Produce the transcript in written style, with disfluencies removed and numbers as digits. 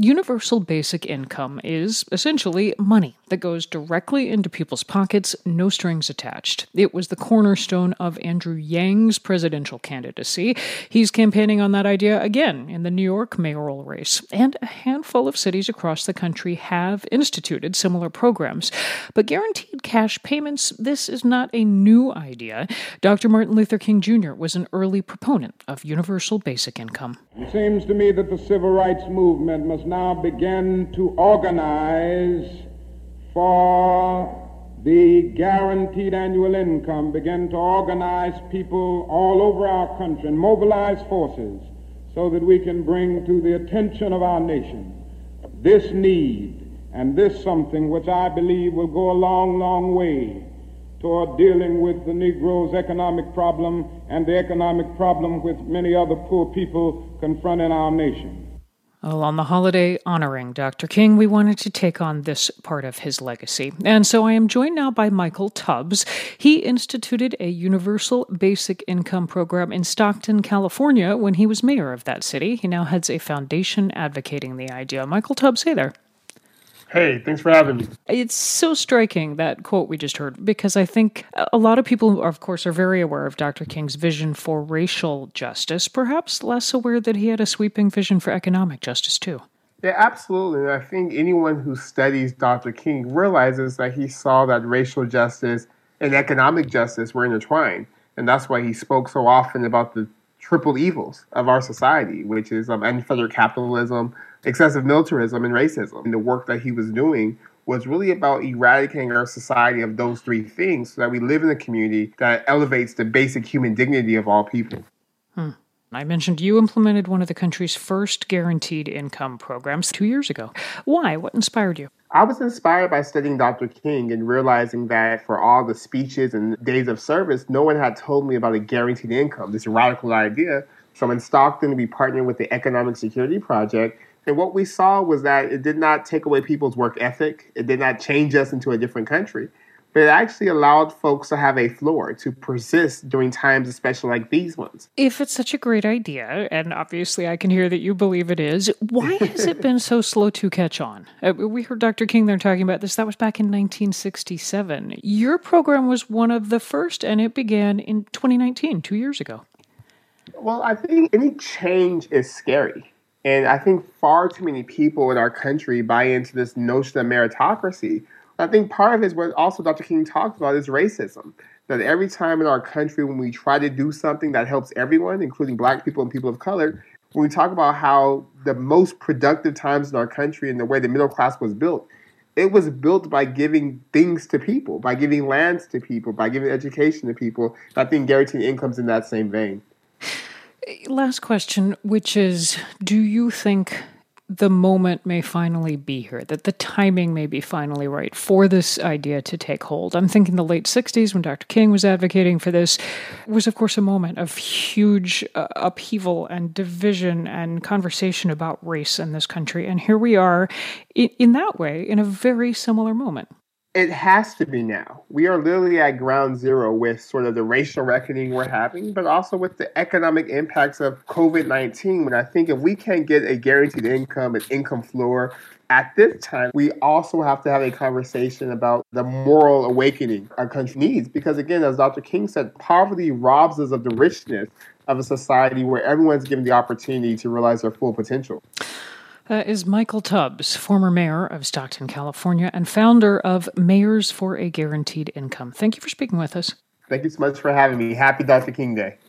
Universal basic income is essentially money that goes directly into people's pockets, no strings attached. It was the cornerstone of Andrew Yang's presidential candidacy. He's campaigning on that idea again in the New York mayoral race. And a handful of cities across the country have instituted similar programs. But guaranteed cash payments, this is not a new idea. Dr. Martin Luther King Jr. was an early proponent of universal basic income. It seems to me that the civil rights movement must now begin to organize for the guaranteed annual income, begin to organize people all over our country and mobilize forces so that we can bring to the attention of our nation this need and this something which I believe will go a long, long way toward dealing with the Negro's economic problem and the economic problem which many other poor people confront in our nation. Well, on the holiday honoring Dr. King, we wanted to take on this part of his legacy. And so I am joined now by Michael Tubbs. He instituted a universal basic income program in Stockton, California, when he was mayor of that city. He now heads a foundation advocating the idea. Michael Tubbs, hey there. Hey, thanks for having me. It's so striking, that quote we just heard, because I think a lot of people, of course, are very aware of Dr. King's vision for racial justice, perhaps less aware that he had a sweeping vision for economic justice, too. Yeah, absolutely. And I think anyone who studies Dr. King realizes that he saw that racial justice and economic justice were intertwined. And that's why he spoke so often about the triple evils of our society, which is unfettered capitalism, excessive militarism, and racism. And the work that he was doing was really about eradicating our society of those three things so that we live in a community that elevates the basic human dignity of all people. I mentioned you implemented one of the country's first guaranteed income programs 2 years ago. Why? What inspired you? I was inspired by studying Dr. King and realizing that for all the speeches and days of service, no one had told me about a guaranteed income, this radical idea. So in Stockton, we partnered with the Economic Security Project. And what we saw was that it did not take away people's work ethic. It did not change us into a different country. But it actually allowed folks to have a floor to persist during times especially like these ones. If it's such a great idea, and obviously I can hear that you believe it is, why has it been so slow to catch on? We heard Dr. King there talking about this. That was back in 1967. Your program was one of the first, and it began in 2019, 2 years ago. Well, I think any change is scary. And I think far too many people in our country buy into this notion of meritocracy. I think part of it is what also Dr. King talked about is racism. That every time in our country when we try to do something that helps everyone, including Black people and people of color, when we talk about how the most productive times in our country and the way the middle class was built, it was built by giving things to people, by giving lands to people, by giving education to people. I think guaranteed income's in that same vein. Last question, which is, do you think the moment may finally be here, that the timing may be finally right for this idea to take hold? I'm thinking the late 60s when Dr. King was advocating for this was, of course, a moment of huge upheaval and division and conversation about race in this country. And here we are in that way, in a very similar moment. It has to be now. We are literally at ground zero with sort of the racial reckoning we're having, but also with the economic impacts of COVID-19. And I think if we can't get a guaranteed income, an income floor at this time, we also have to have a conversation about the moral awakening our country needs. Because again, as Dr. King said, poverty robs us of the richness of a society where everyone's given the opportunity to realize their full potential. Is Michael Tubbs, former mayor of Stockton, California, and founder of Mayors for a Guaranteed Income. Thank you for speaking with us. Thank you so much for having me. Happy Dr. King Day.